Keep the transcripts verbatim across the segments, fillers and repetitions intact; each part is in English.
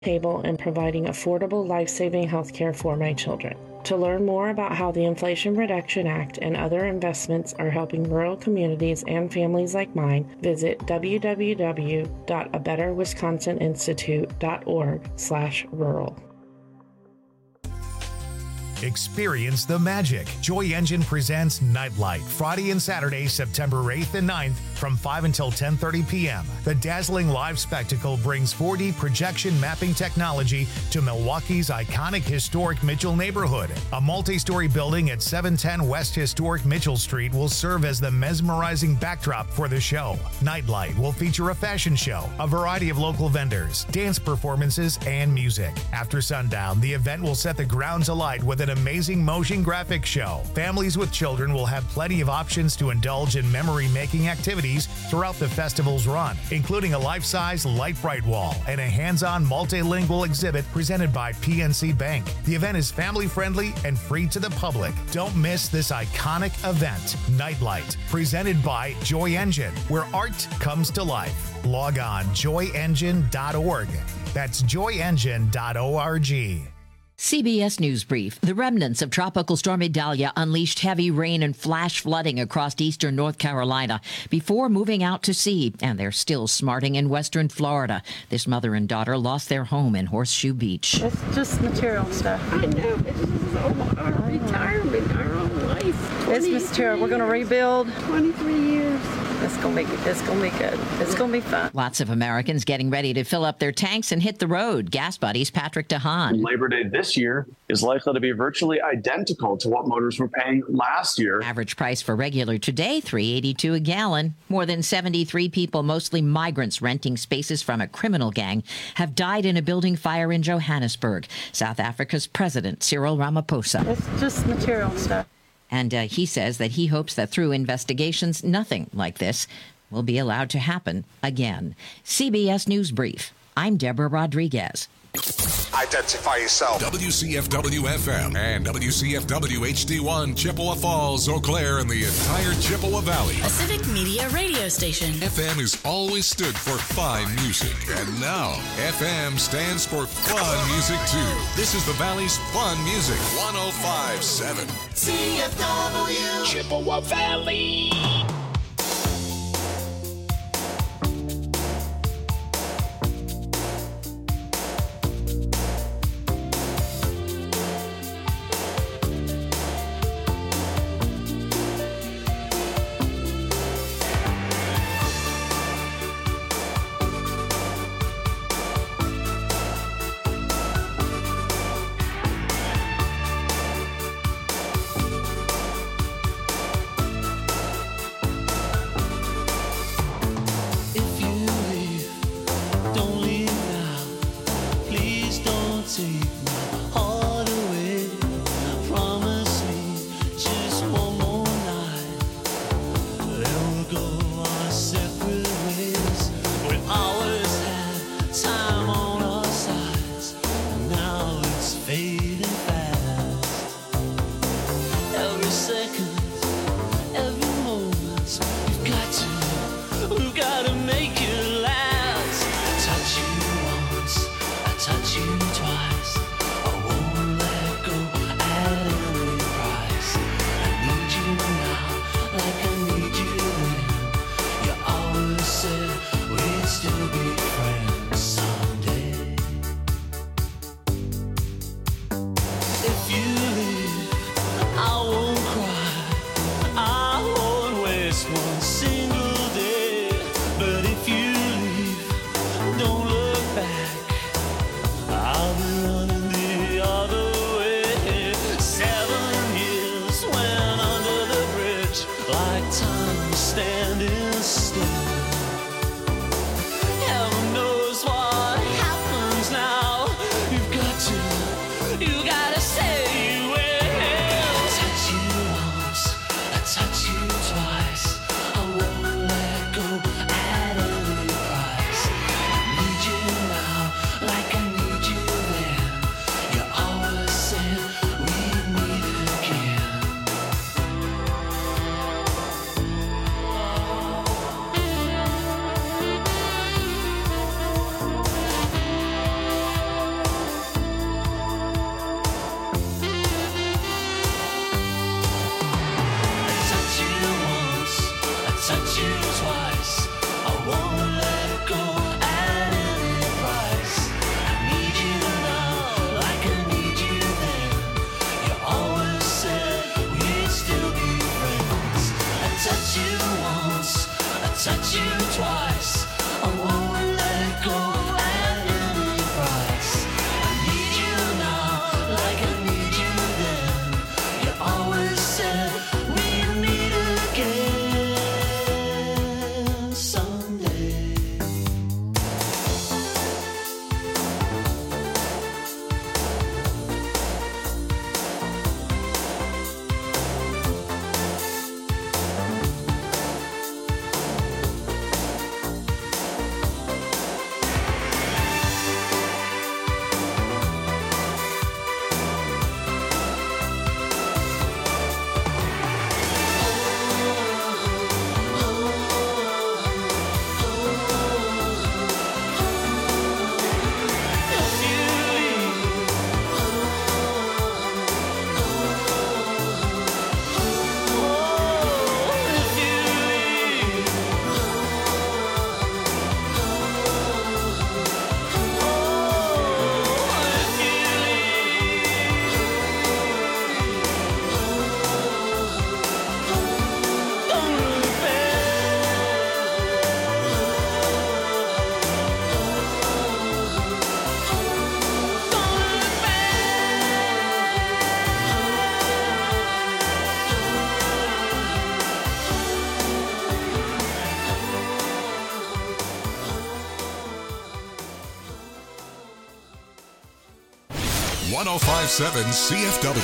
table and providing affordable, life-saving health care for my children. To learn more about how the Inflation Reduction Act and other investments are helping rural communities and families like mine, visit w w w dot a better wisconsin institute dot org slash rural. Experience the magic. Joy Engine presents Nightlight, Friday and Saturday, September eighth and ninth from five until ten thirty p.m. The dazzling live spectacle brings four D projection mapping technology to Milwaukee's iconic historic Mitchell neighborhood. A multi-story building at seven ten West Historic Mitchell Street will serve as the mesmerizing backdrop for the show. Nightlight will feature a fashion show, a variety of local vendors, dance performances, and music. After sundown, the event will set the grounds alight with an amazing motion graphic show. Families with children will have plenty of options to indulge in memory-making activities throughout the festival's run, including a life-size light bright wall and a hands-on multilingual exhibit presented by P N C Bank. The event is family-friendly and free to the public. Don't miss this iconic event, Nightlight, presented by Joy Engine, where art comes to life. Log on joy engine dot org. That's joy engine dot org. C B S News Brief. The remnants of Tropical Storm Idalia unleashed heavy rain and flash flooding across eastern North Carolina before moving out to sea, and they're still smarting in western Florida. This mother and daughter lost their home in Horseshoe Beach. It's just material stuff. I know. It's so our retirement, our own life. It's material. We're going to rebuild. twenty-three years. It's going to be it's going to be good. It's going to be fun. Lots of Americans getting ready to fill up their tanks and hit the road. Gas Buddy's Patrick DeHaan. Labor Day this year is likely to be virtually identical to what motors were paying last year. Average price for regular today, three dollars and eighty-two cents a gallon. More than seventy-three people, mostly migrants renting spaces from a criminal gang, have died in a building fire in Johannesburg. South Africa's President Cyril Ramaphosa. It's just material stuff. And uh, he says that he hopes that through investigations, nothing like this will be allowed to happen again. C B S News Brief. I'm Deborah Rodriguez. Identify yourself. W C F W F M and W C F W H D one, Chippewa Falls, Eau Claire, and the entire Chippewa Valley. A Civic Media radio station. F M has always stood for fine music. And now, F M stands for fun music, too. This is the Valley's fun music. one oh five point seven. C F W Chippewa Valley. Touch you twice, one oh five point seven C F W.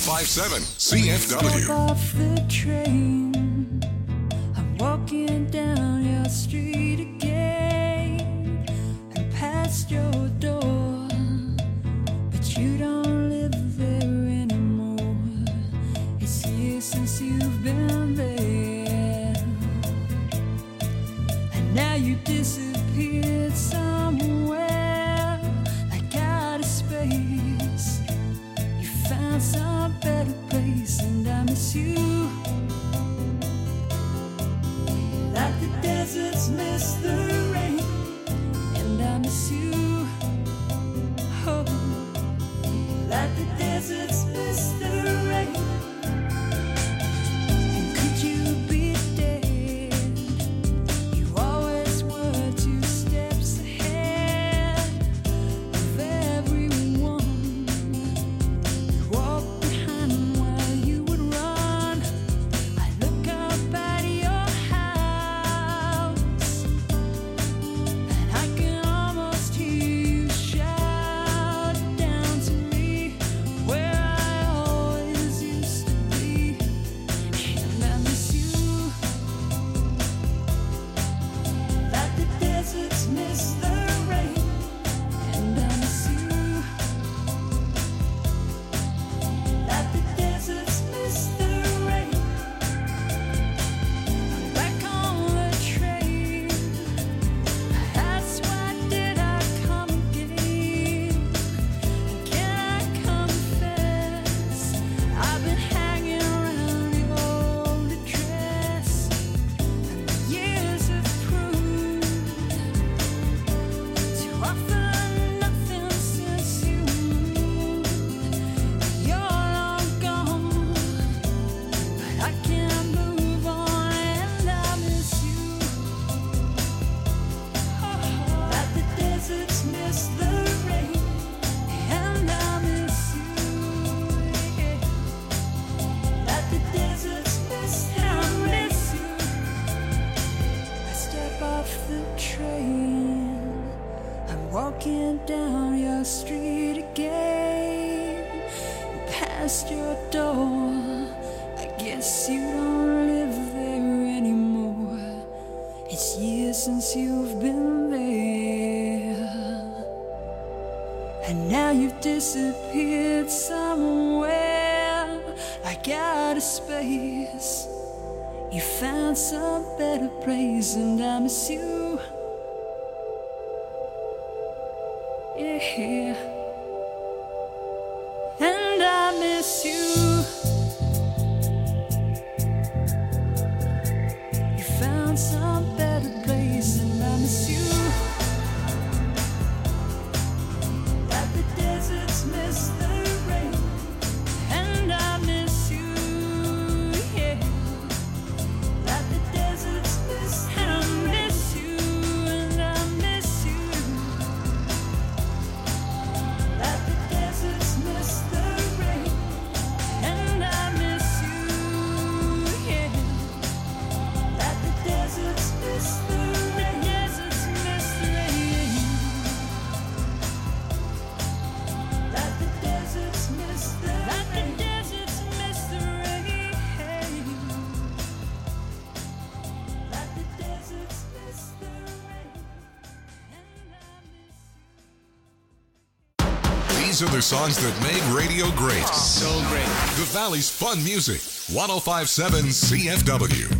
five seven C F W. Off the train, I'm walking down your street again and past your door, but you don't live there anymore. It's years since you've been there, and now you disappeared somewhere like out of space. You found some better place, and I miss you like the deserts miss the rain, and I miss you, oh, like the deserts miss the rain. And could you be dead? You always were two steps ahead of everyone. You walked behind while you would run. I look up at your house, and I can almost hear you shout down to me where I always used to be. And I miss you like the deserts miss the rain, and I miss you like the deserts miss the rain. I'm back on the train. That's why did I come again? Can I confess? I've been hanging around your old address, and the years have proved to offer nothing since you moved. You're long gone, but I can't move on, and I miss you. Like the deserts miss the rain, and I miss you. Yeah. Like the deserts miss the rain. I step off the train, I'm walking down your street again, past your door. I guess you don't live there anymore. It's years since you've been there, and now you've disappeared somewhere like out of space. You found some better place, and I miss you. Yeah, and I miss you. You found some better place, and I miss you. Like the deserts miss the rain, and I miss you. Yeah, like the deserts miss the rain. I miss you, and I miss you. Like the deserts miss the rain, and I miss you. Yeah, like the deserts miss the rain. Deserts miss the rain. Like the deserts miss the rain. Like the deserts miss the rain. Like the deserts miss the rain. And I miss you. These are the songs that made radio great. So great. The Valley's Fun Music. one oh five point seven C F W.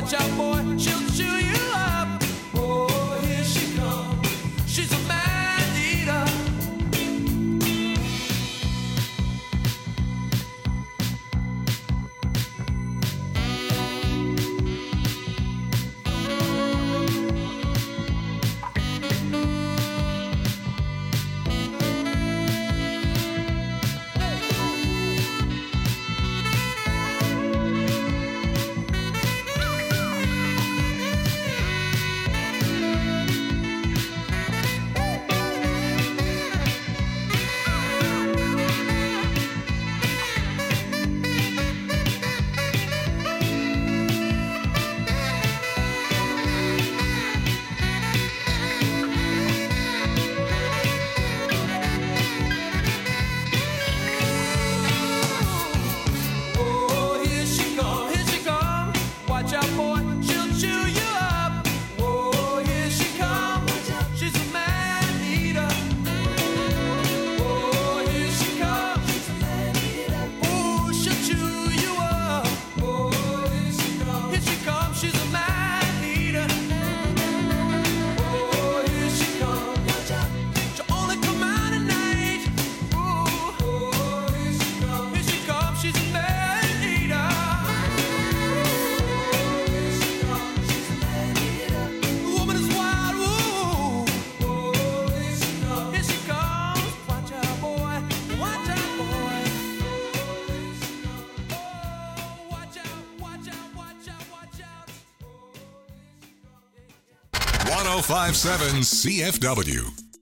Watch out, boy, she'll chew you up. Oh, here she comes. She's a man eater. one oh five point seven C F W.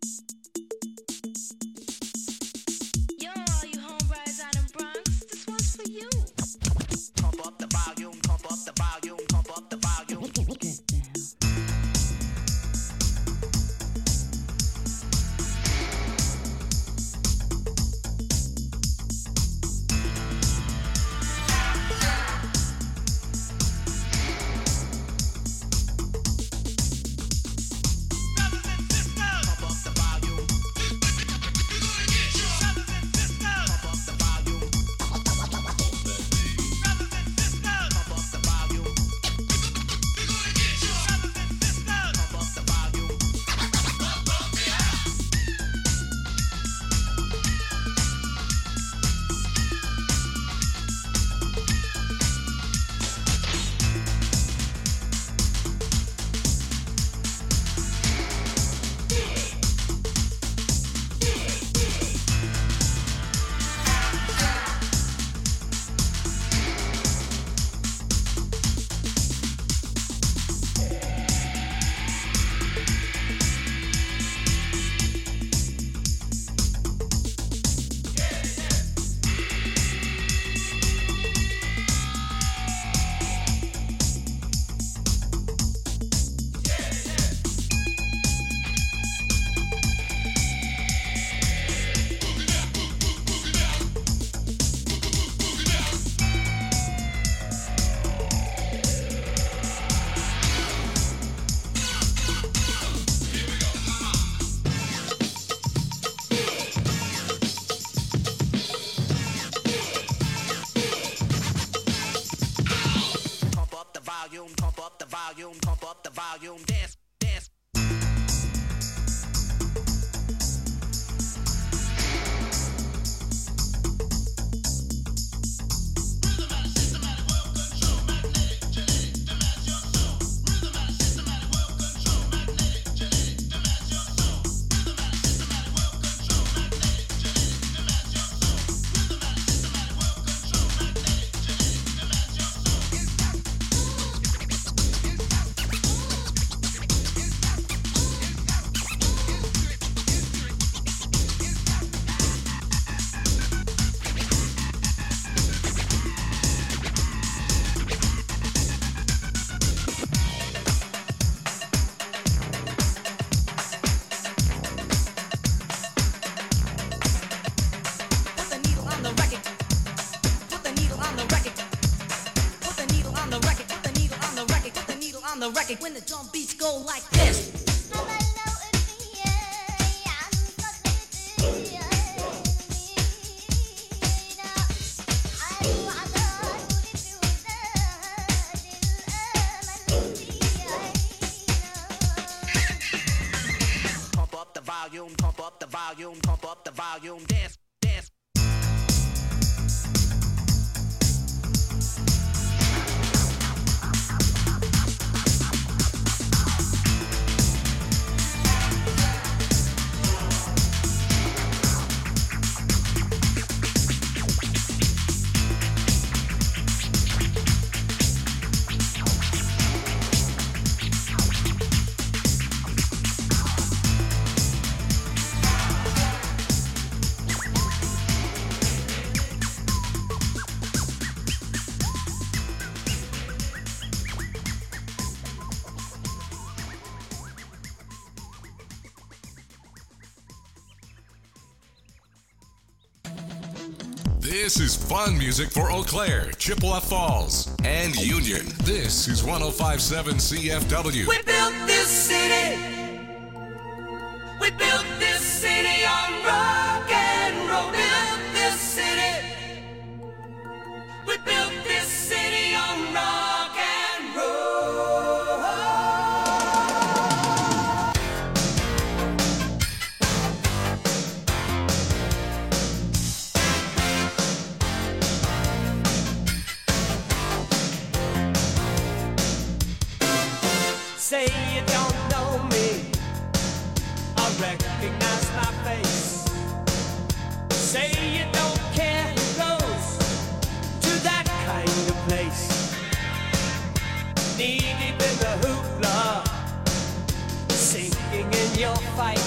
When the drum beats go like this. volume, pump up the volume, dance, dance. This is fun music for Eau Claire, Chippewa Falls, and Union. This is one oh five point seven C F W. We built this city. We built this city on rock and roll. Built this city. We built this city on rock and roll. Say you don't know me, I recognize my face. Say you don't care who goes to that kind of place. Knee deep in the hoopla, sinking in your fight.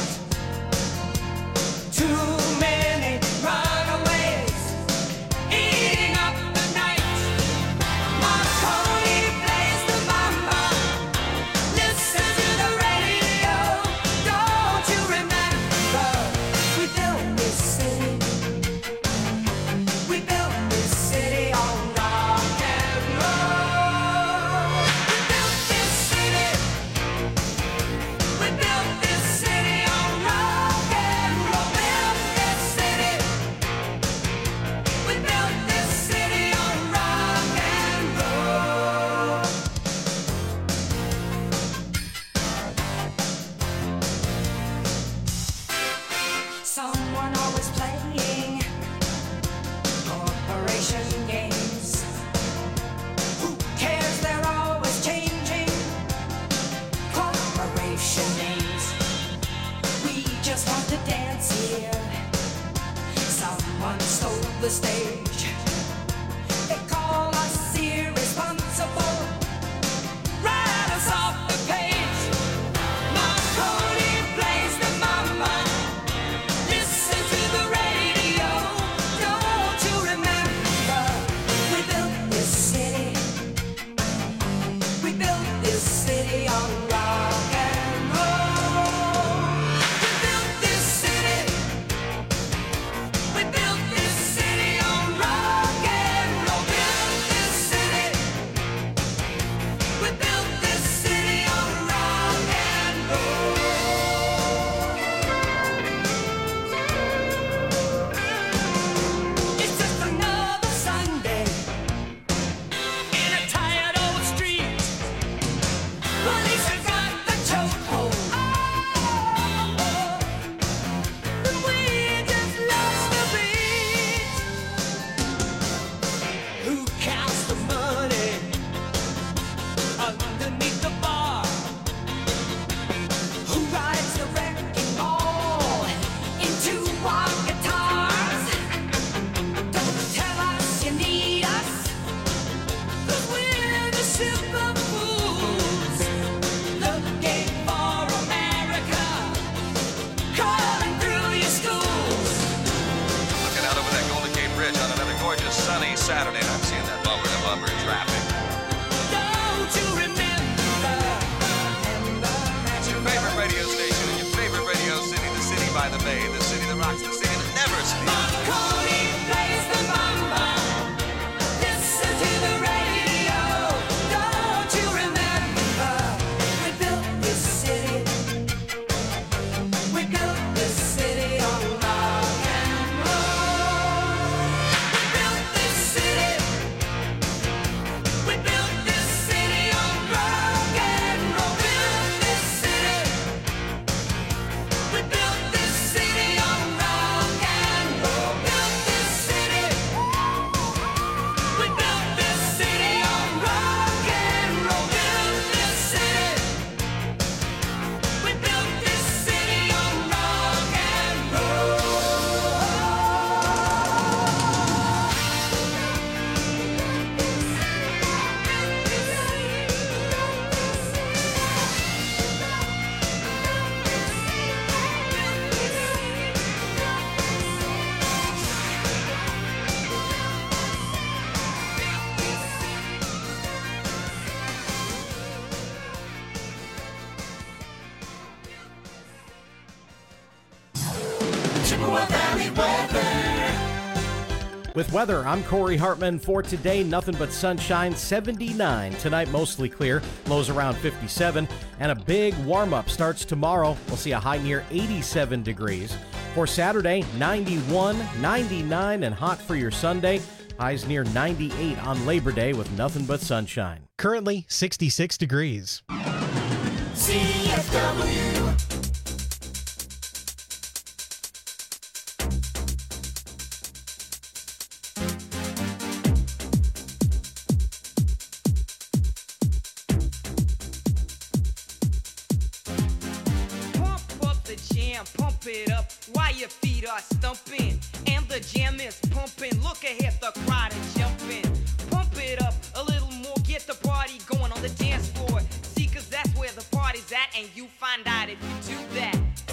Too many runaways, eating up the night. Marconi plays the mama. Listen to the radio. Don't you remember? We built this city. We built this city on rock and roll. We built this city. We built this city on rock and roll. Built this city. We built this city on rock and roll. Someone always playing corporation games. Who cares? They're always changing corporation names. We just want to dance here. Someone stole the stage. They call us irresponsible. Write us off the page. Marconi plays the mama. Listen to the radio. Don't you remember? We built this city. We built this city on rock and roll. We built this city. We built this city on With weather, I'm Corey Hartman. For today, nothing but sunshine, seventy-nine. Tonight, mostly clear, lows around fifty-seven. And a big warm-up starts tomorrow. We'll see a high near eighty-seven degrees. For Saturday, ninety-one, ninety-nine, and hot for your Sunday. Highs near ninety-eight on Labor Day with nothing but sunshine. Currently, sixty-six degrees. C F W. Pump it up while your feet are stumping and the jam is pumping. Look ahead, the crowd is jumping. Pump it up a little more, get the party going on the dance floor. See, cause that's where the party's at, and you find out if you do that.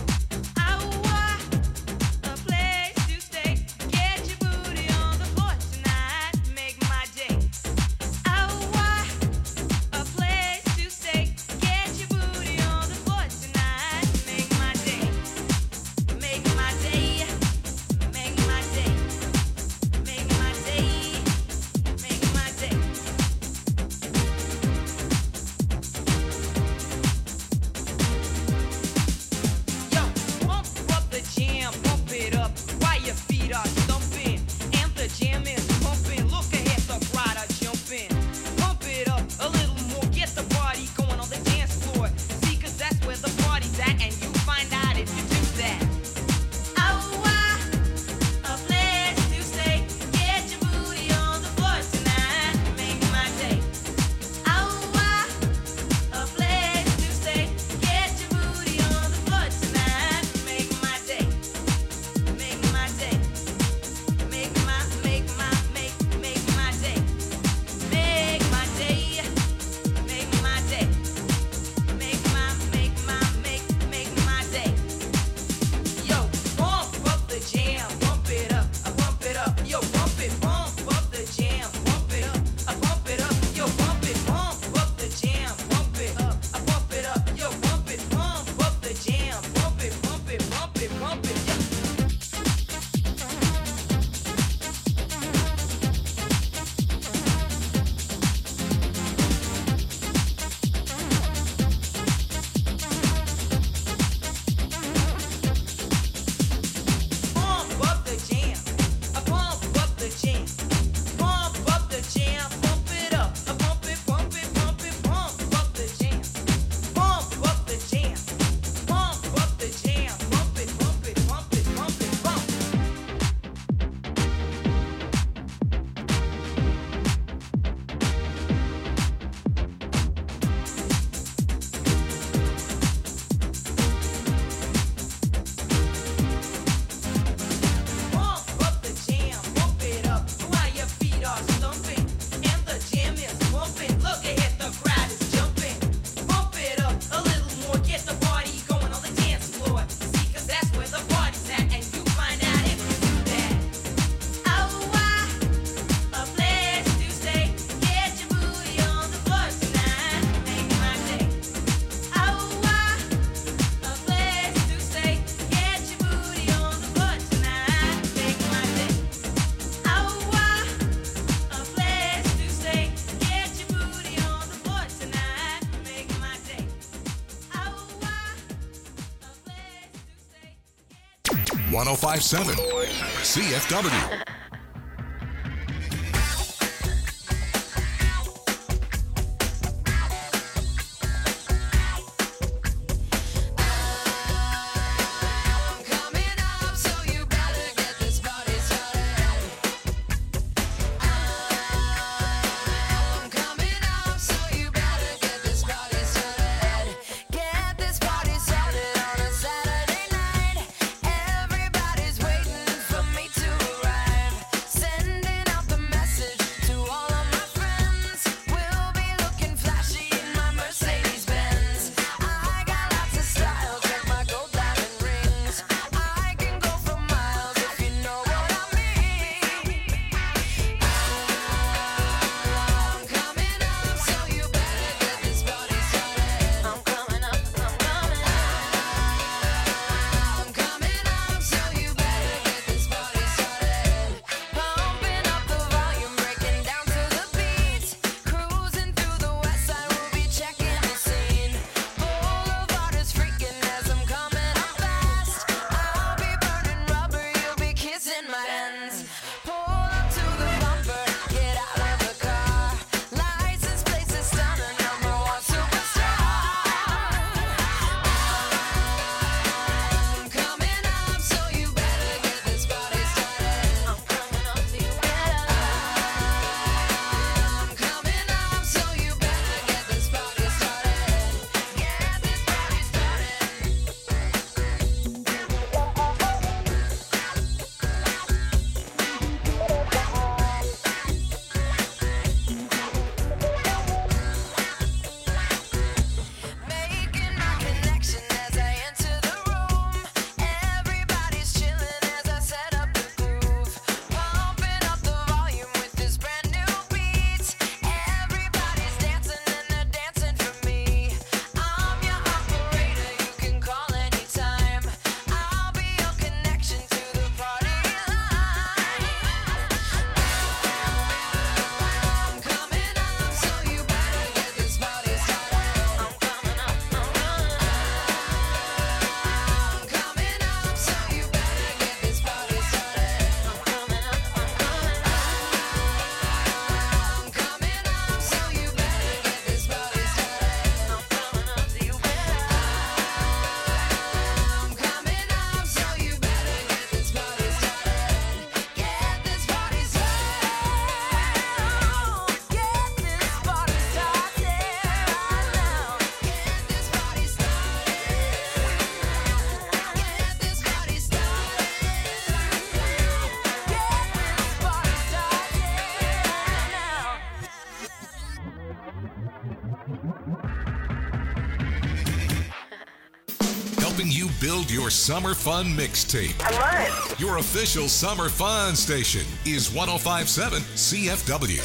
one oh five point seven C F W. Everybody's waiting for me to arrive. helping you build your summer fun mixtape. I love it. Your official summer fun station is one oh five point seven C F W.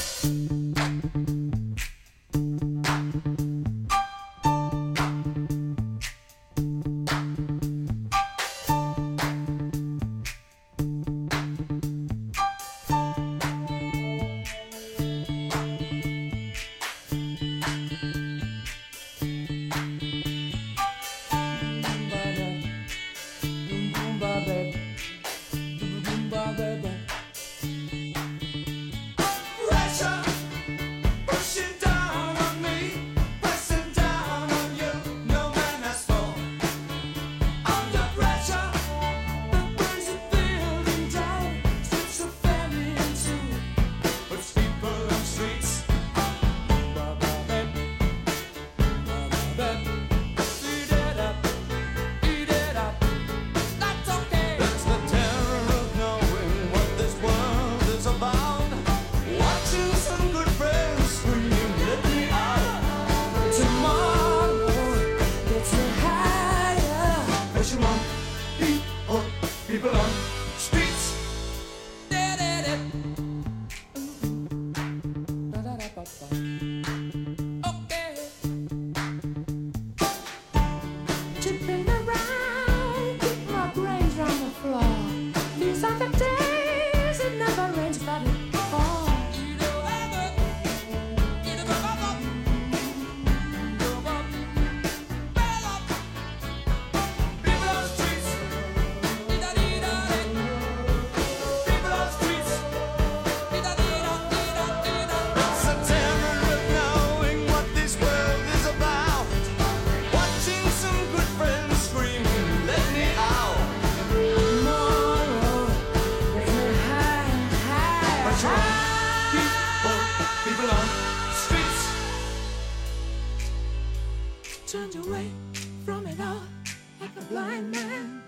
Turned away from it all like a blind man.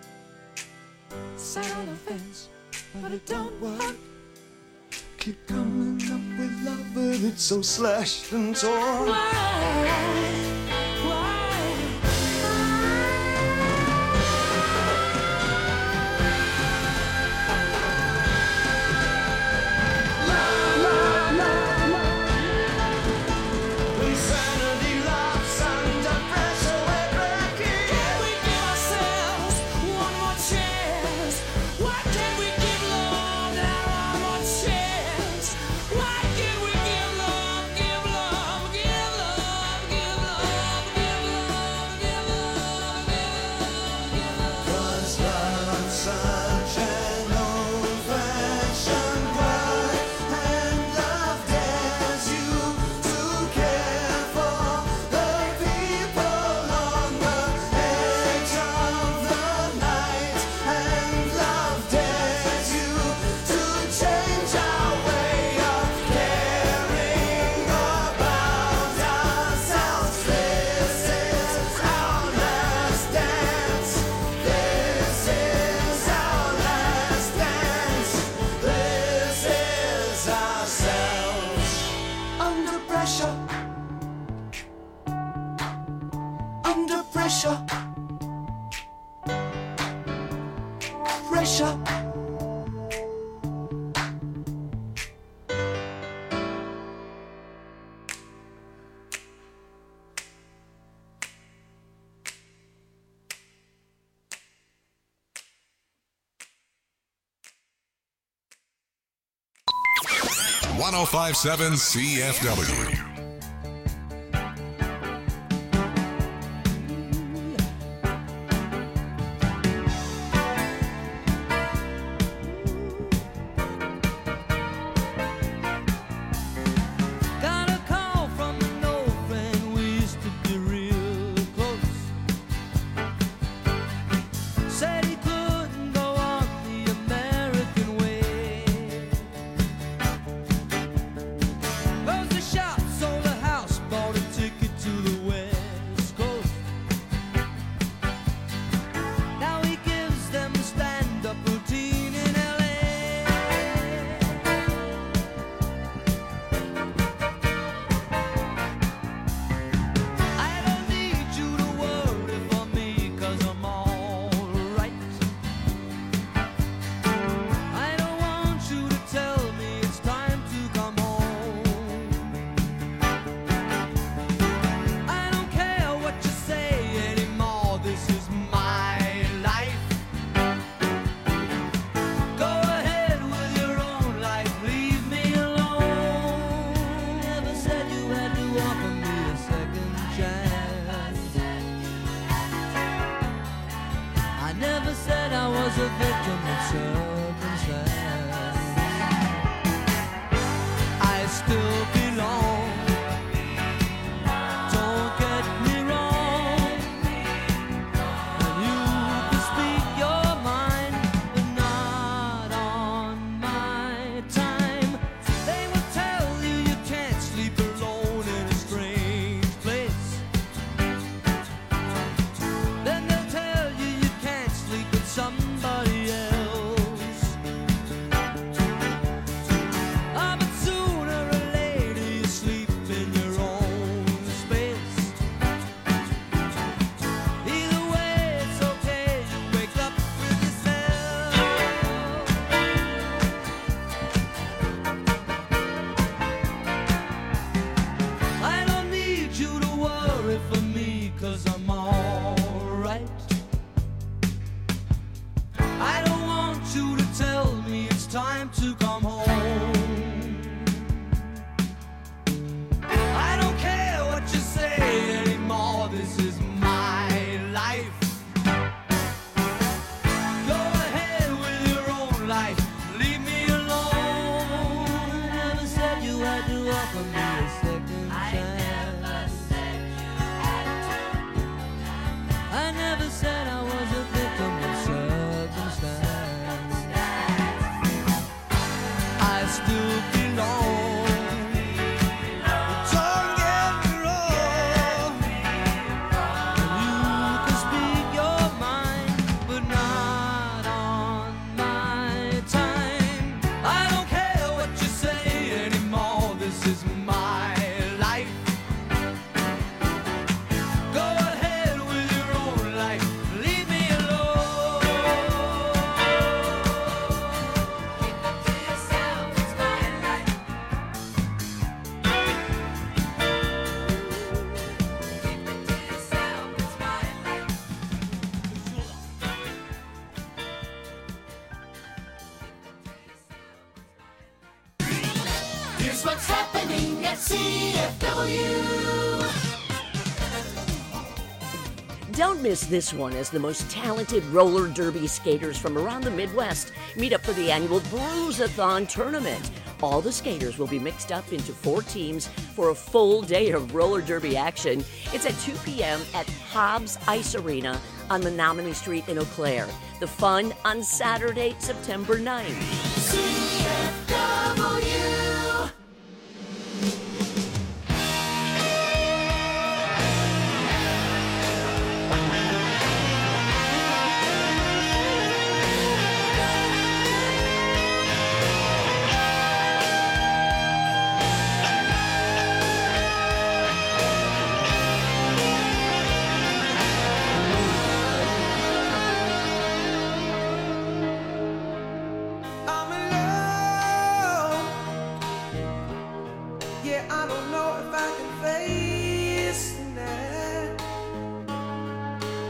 Sat on the fence, but it don't work. Keep coming up with love, but it's so slashed and torn. Why? Pressure. one oh five point seven C F W. Shop so was a victim of circumstance. I still belong. Don't get me wrong. And you can speak your mind, but not on my time. They will tell you you can't sleep alone in a strange place. Then they'll tell you you can't sleep with somebody else. Ah, but sooner or later you sleep in your own space. Either way, it's okay, you wake up with yourself. I don't need you to worry for me, 'cause I'm alright. I don't want you to tell me it's time to come home. I don't care what you say anymore, this is my life. Go ahead with your own life, leave me alone. Never said you had to offer me a second chance. I never said I was a victim of circumstance. I still belong. Don't get me wrong. You can speak your mind, but not on my time. I don't care what you say anymore, this is my life. Go ahead with your own life, leave me alone. Keep it to yourself, it's my life. Keep it to yourself, it's my life. Here's what's happening at C F W. Don't miss this one as the most talented roller derby skaters from around the Midwest meet up for the annual Bruise-a-thon tournament. All the skaters will be mixed up into four teams for a full day of roller derby action. It's at two p.m. at Hobbs Ice Arena on Menominee Street in Eau Claire. The fun on Saturday, September ninth. C F W. I'm in love. Yeah, I don't know if I can face the night.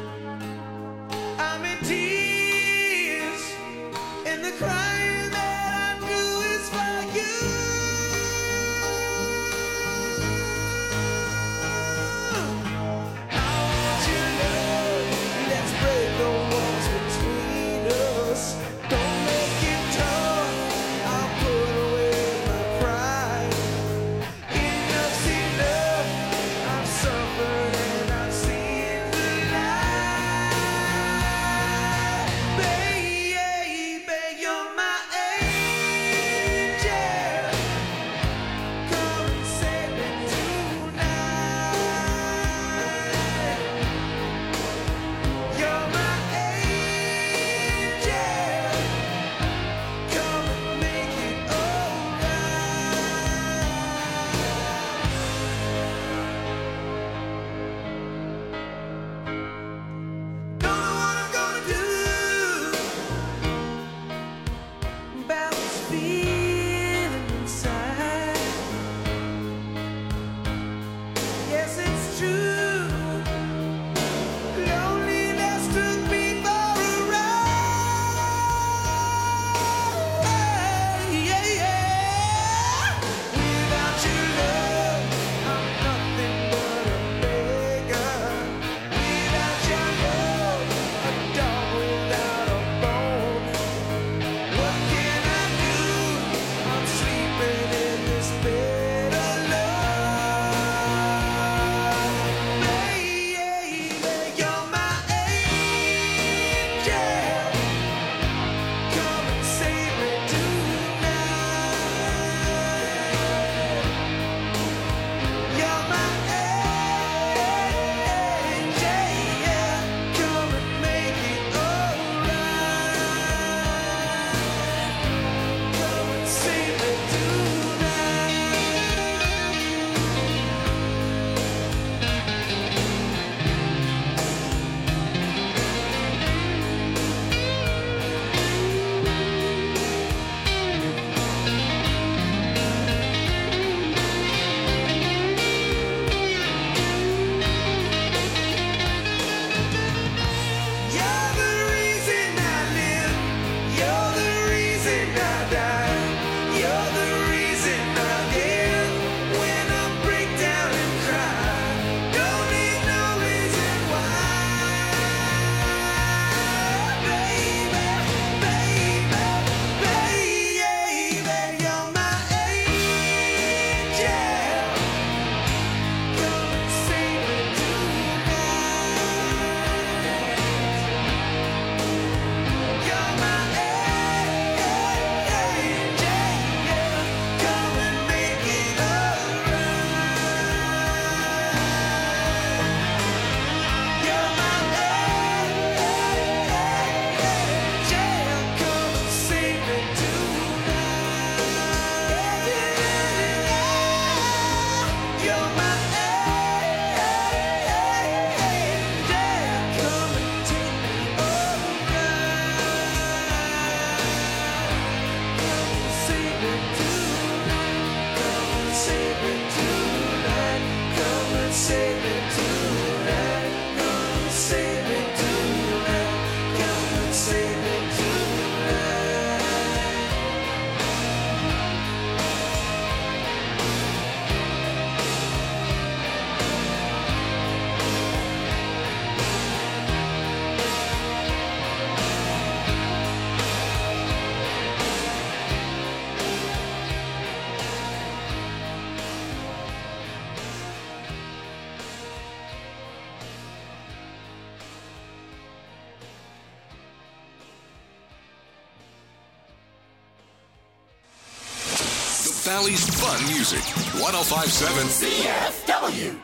Valley's fun music. one oh five point seven C F W.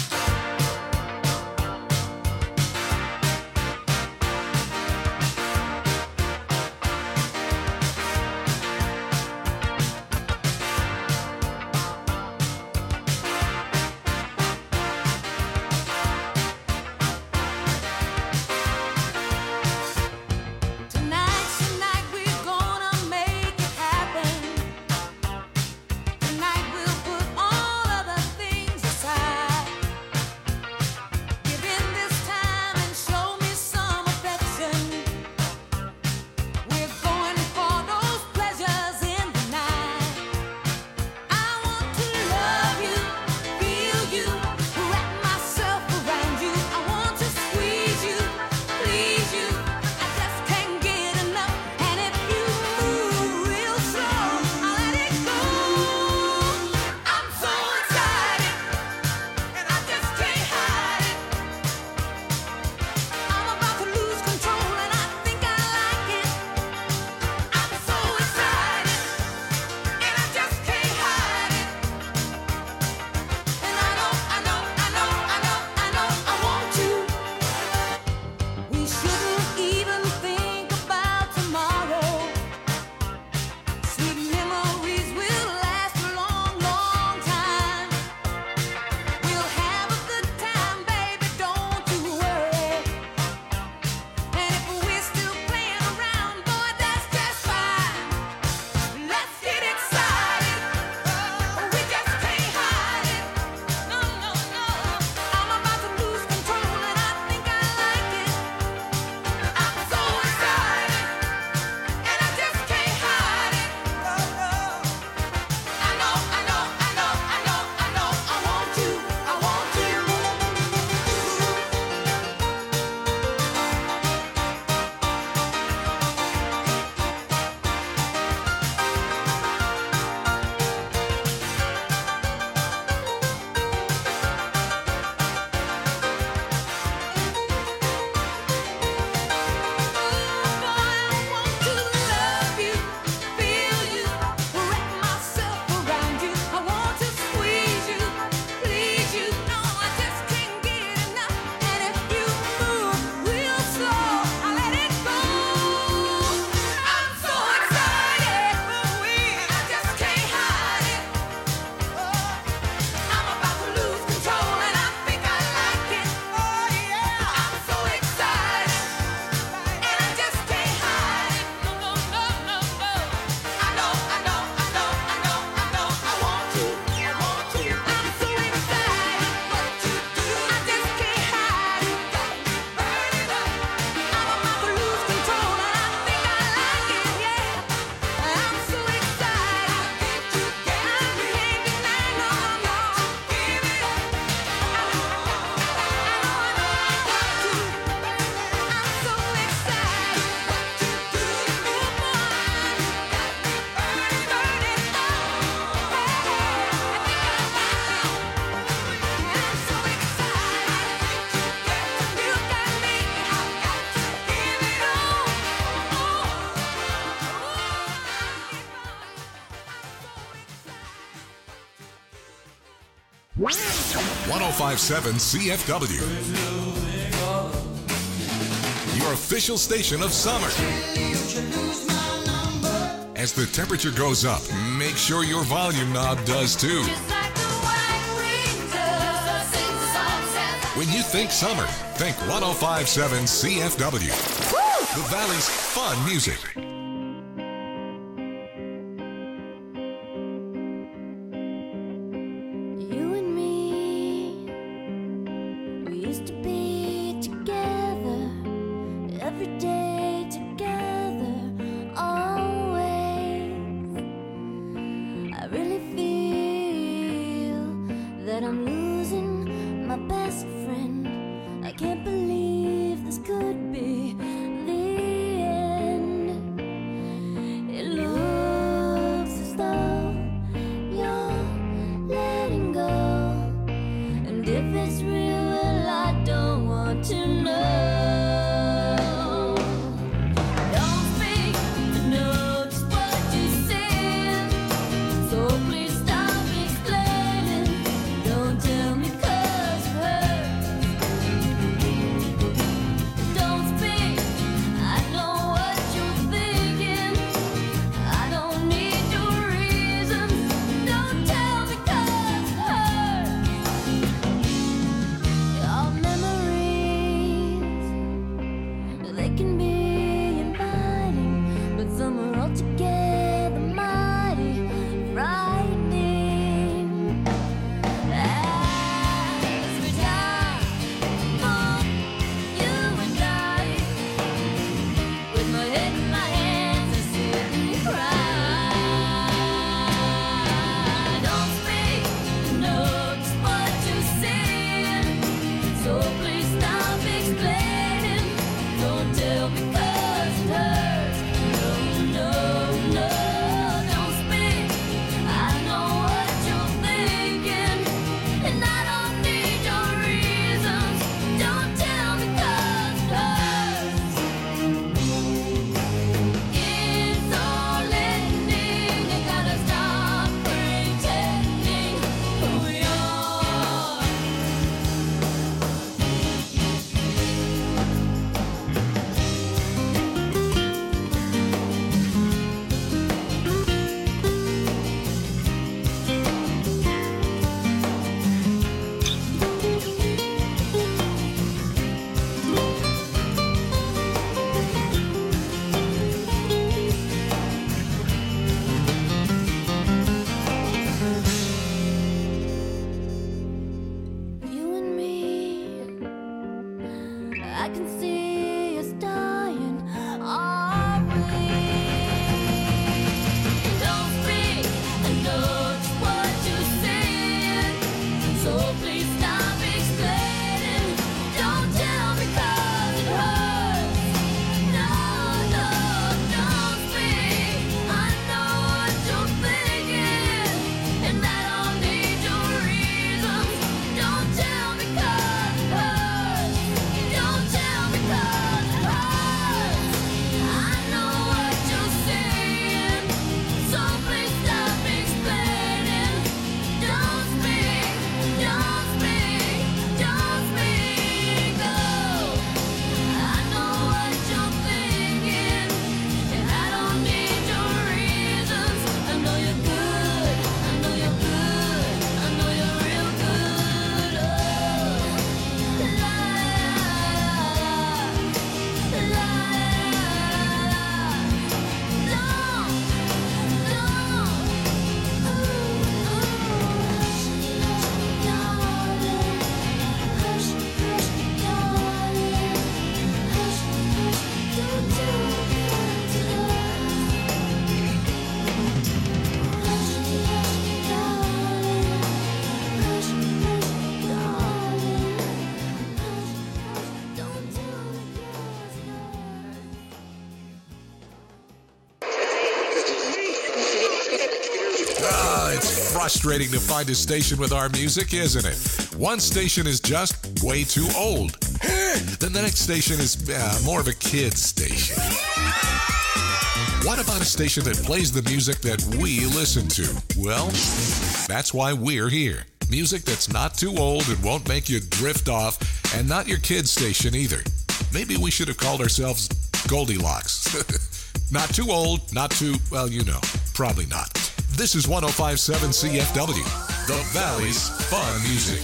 one oh five point seven C F W. Your official station of summer. As the temperature goes up, make sure your volume knob does too. When you think summer, think one oh five point seven C F W. The Valley's fun music. I can't believe this could be the end. It can be inviting, but some are altogether mighty frightening. As we die, on you and I, with my head in my hands, I sit and cry. Don't speak, know just what you're saying, so please stop explaining. Don't tell me 'cause it hurts. No, no, no, don't speak. I know what you're thinking, and I don't need your reasons. Don't tell me 'cause it hurts. It's all ending. You gotta stop pretending who you are. You and me, I can see us dying, are we? Don't speak, I know just what you're saying, so please stop explaining. Don't tell me 'cause it hurts. No, no, don't speak. I know what you're thinking, and I don't need your reasons. Don't tell me 'cause it hurts. Don't tell me 'cause it hurts. I know what you're saying, so please stop explaining. Don't speak, don't speak, don't speak. Oh, I know what you're thinking, and I don't need your reasons. I know you're good, I know you're good, I know you're real good. Oh, la la la. Don't, don't. Ooh, ooh. Hush, hush, darling. Hush, hush, darling. Hush, hush, don't do it to us. Hush, hush, darling. Hush, hush, darling. Hush, hush, don't do it to Ah, it's frustrating to find a station with our music, isn't it? One station is just way too old. Then the next station is uh, more of a kid's station. What about a station that plays the music that we listen to? Well, that's why we're here. Music that's not too old and won't make you drift off, and not your kid's station either. Maybe we should have called ourselves Goldilocks. Not too old, not too, well, you know, probably not. This is one oh five point seven C F W, the Valley's Fun Music.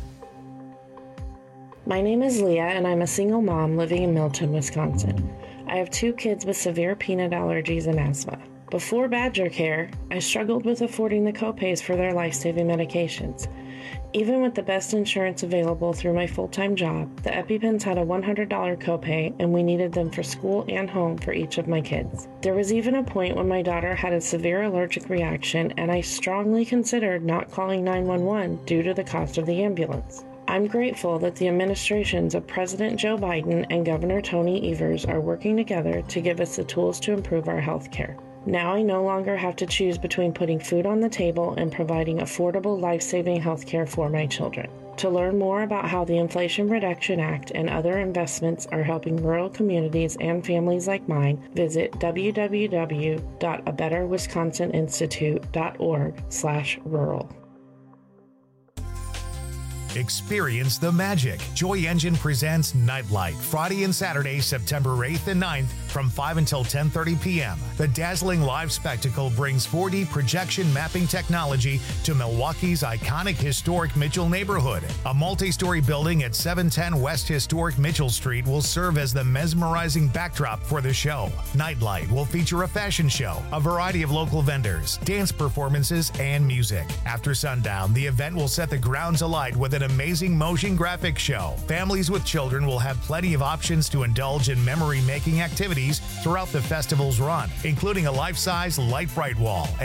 My name is Leah, and I'm a single mom living in Milton, Wisconsin. I have two kids with severe peanut allergies and asthma. Before Badger Care, I struggled with affording the copays for their life-saving medications. Even with the best insurance available through my full-time job, the EpiPens had a one hundred dollars copay, and we needed them for school and home for each of my kids. There was even a point when my daughter had a severe allergic reaction, and I strongly considered not calling nine one one due to the cost of the ambulance. I'm grateful that the administrations of President Joe Biden and Governor Tony Evers are working together to give us the tools to improve our health care. Now I no longer have to choose between putting food on the table and providing affordable, life-saving health care for my children. To learn more about how the Inflation Reduction Act and other investments are helping rural communities and families like mine, visit w w w dot a better wisconsin institute dot org slash rural. Experience the magic. Joy Engine presents Nightlight, Friday and Saturday, September eighth and ninth from five until ten thirty p.m. The dazzling live spectacle brings four D projection mapping technology to Milwaukee's iconic historic Mitchell neighborhood. A multi-story building at seven ten West Historic Mitchell Street will serve as the mesmerizing backdrop for the show. Nightlight will feature a fashion show, a variety of local vendors, dance performances, and music. After sundown, the event will set the grounds alight with an amazing motion graphics show. Families with children will have plenty of options to indulge in memory-making activities throughout the festival's run, including a life-size light bright wall